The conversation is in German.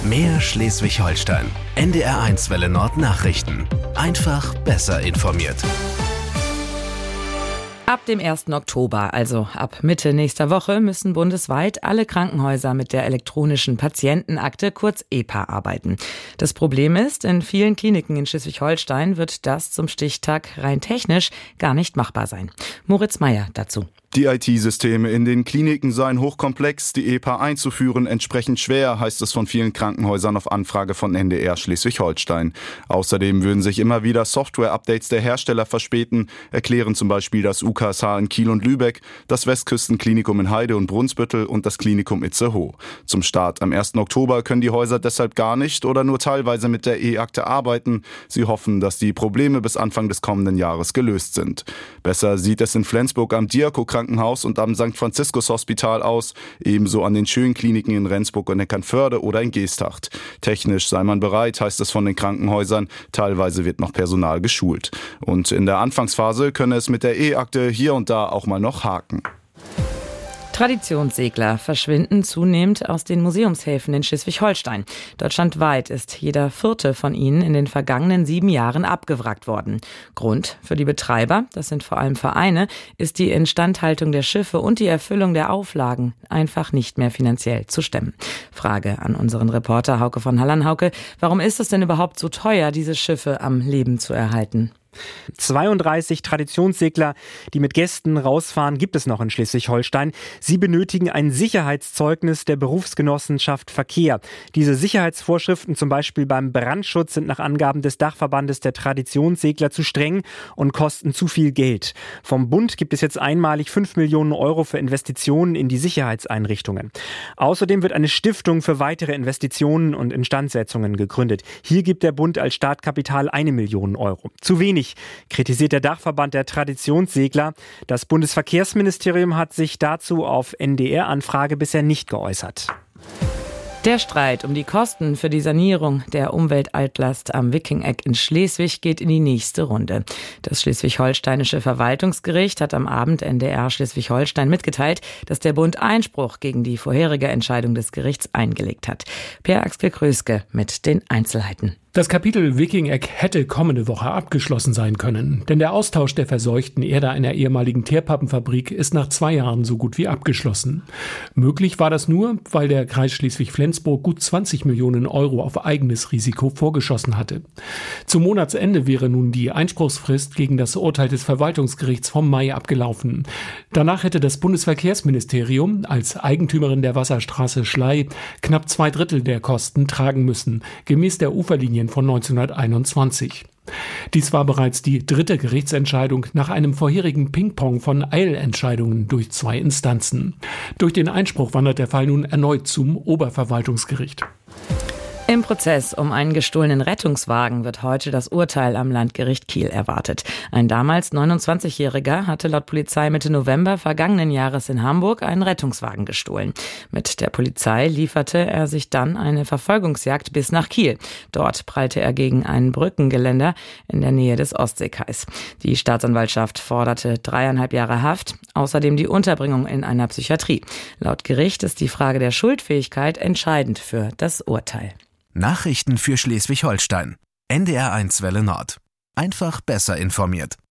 Mehr Schleswig-Holstein. NDR1 Welle Nord Nachrichten. Einfach besser informiert. Ab dem 1. Oktober, also ab Mitte nächster Woche, müssen bundesweit alle Krankenhäuser mit der elektronischen Patientenakte, kurz EPA, arbeiten. Das Problem ist, in vielen Kliniken in Schleswig-Holstein wird das zum Stichtag rein technisch gar nicht machbar sein. Moritz Meyer dazu. Die IT-Systeme in den Kliniken seien hochkomplex, die EPA einzuführen entsprechend schwer, heißt es von vielen Krankenhäusern auf Anfrage von NDR Schleswig-Holstein. Außerdem würden sich immer wieder Software-Updates der Hersteller verspäten, erklären zum Beispiel das UKSH in Kiel und Lübeck, das Westküstenklinikum in Heide und Brunsbüttel und das Klinikum Itzehoe. Zum Start am 1. Oktober können die Häuser deshalb gar nicht oder nur teilweise mit der E-Akte arbeiten. Sie hoffen, dass die Probleme bis Anfang des kommenden Jahres gelöst sind. Besser sieht es in Flensburg am Diaco-Krankenhaus und am St. Franziskus-Hospital aus, ebenso an den Schönkliniken in Rendsburg und Eckernförde oder in Geesthacht. Technisch sei man bereit, heißt es von den Krankenhäusern. Teilweise wird noch Personal geschult. Und in der Anfangsphase könne es mit der E-Akte hier und da auch mal noch haken. Traditionssegler verschwinden zunehmend aus den Museumshäfen in Schleswig-Holstein. Deutschlandweit ist jeder 4. von ihnen in den vergangenen 7 Jahren abgewrackt worden. Grund für die Betreiber, das sind vor allem Vereine, ist die Instandhaltung der Schiffe und die Erfüllung der Auflagen einfach nicht mehr finanziell zu stemmen. Frage an unseren Reporter Hauke von Halland. Hauke, warum ist es denn überhaupt so teuer, diese Schiffe am Leben zu erhalten? 32 Traditionssegler, die mit Gästen rausfahren, gibt es noch in Schleswig-Holstein. Sie benötigen ein Sicherheitszeugnis der Berufsgenossenschaft Verkehr. Diese Sicherheitsvorschriften, zum Beispiel beim Brandschutz, sind nach Angaben des Dachverbandes der Traditionssegler zu streng und kosten zu viel Geld. Vom Bund gibt es jetzt einmalig 5 Millionen Euro für Investitionen in die Sicherheitseinrichtungen. Außerdem wird eine Stiftung für weitere Investitionen und Instandsetzungen gegründet. Hier gibt der Bund als Startkapital 1 Million Euro. Zu wenig, kritisiert der Dachverband der Traditionssegler. Das Bundesverkehrsministerium hat sich dazu auf NDR-Anfrage bisher nicht geäußert. Der Streit um die Kosten für die Sanierung der Umweltaltlast am Wiking-Eck in Schleswig geht in die nächste Runde. Das schleswig-holsteinische Verwaltungsgericht hat am Abend NDR Schleswig-Holstein mitgeteilt, dass der Bund Einspruch gegen die vorherige Entscheidung des Gerichts eingelegt hat. Per-Axel Kröske mit den Einzelheiten. Das Kapitel Wiking-Eck hätte kommende Woche abgeschlossen sein können, denn der Austausch der verseuchten Erde einer ehemaligen Teerpappenfabrik ist nach 2 Jahren so gut wie abgeschlossen. Möglich war das nur, weil der Kreis Schleswig-Flensburg gut 20 Millionen Euro auf eigenes Risiko vorgeschossen hatte. Zum Monatsende wäre nun die Einspruchsfrist gegen das Urteil des Verwaltungsgerichts vom Mai abgelaufen. Danach hätte das Bundesverkehrsministerium als Eigentümerin der Wasserstraße Schlei knapp 2/3 der Kosten tragen müssen, gemäß der Uferlinien von 1921. Dies war bereits die 3. Gerichtsentscheidung nach einem vorherigen Ping-Pong von Eilentscheidungen durch 2 Instanzen. Durch den Einspruch wandert der Fall nun erneut zum Oberverwaltungsgericht. Im Prozess um einen gestohlenen Rettungswagen wird heute das Urteil am Landgericht Kiel erwartet. Ein damals 29-Jähriger hatte laut Polizei Mitte November vergangenen Jahres in Hamburg einen Rettungswagen gestohlen. Mit der Polizei lieferte er sich dann eine Verfolgungsjagd bis nach Kiel. Dort prallte er gegen einen Brückengeländer in der Nähe des Ostseekais. Die Staatsanwaltschaft forderte 3,5 Jahre Haft, außerdem die Unterbringung in einer Psychiatrie. Laut Gericht ist die Frage der Schuldfähigkeit entscheidend für das Urteil. Nachrichten für Schleswig-Holstein. NDR1 Welle Nord. Einfach besser informiert.